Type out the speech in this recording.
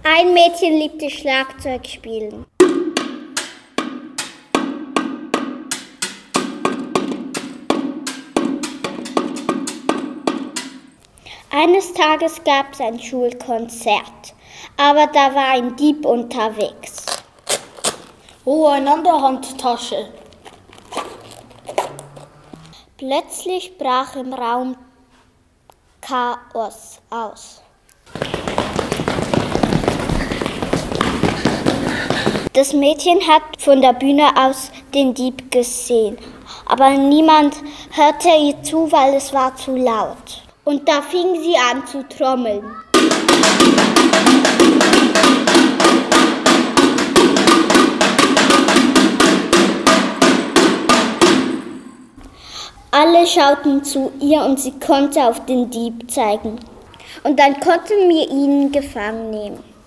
Ein Mädchen liebte Schlagzeug spielen. Eines Tages gab es ein Schulkonzert, aber da war ein Dieb unterwegs. Oh, eine andere Handtasche. Plötzlich brach im Raum Chaos aus. Das Mädchen hat von der Bühne aus den Dieb gesehen, aber niemand hörte ihr zu, weil es war zu laut. Und da fing sie an zu trommeln. Alle schauten zu ihr und sie konnte auf den Dieb zeigen. Und dann konnten wir ihn gefangen nehmen.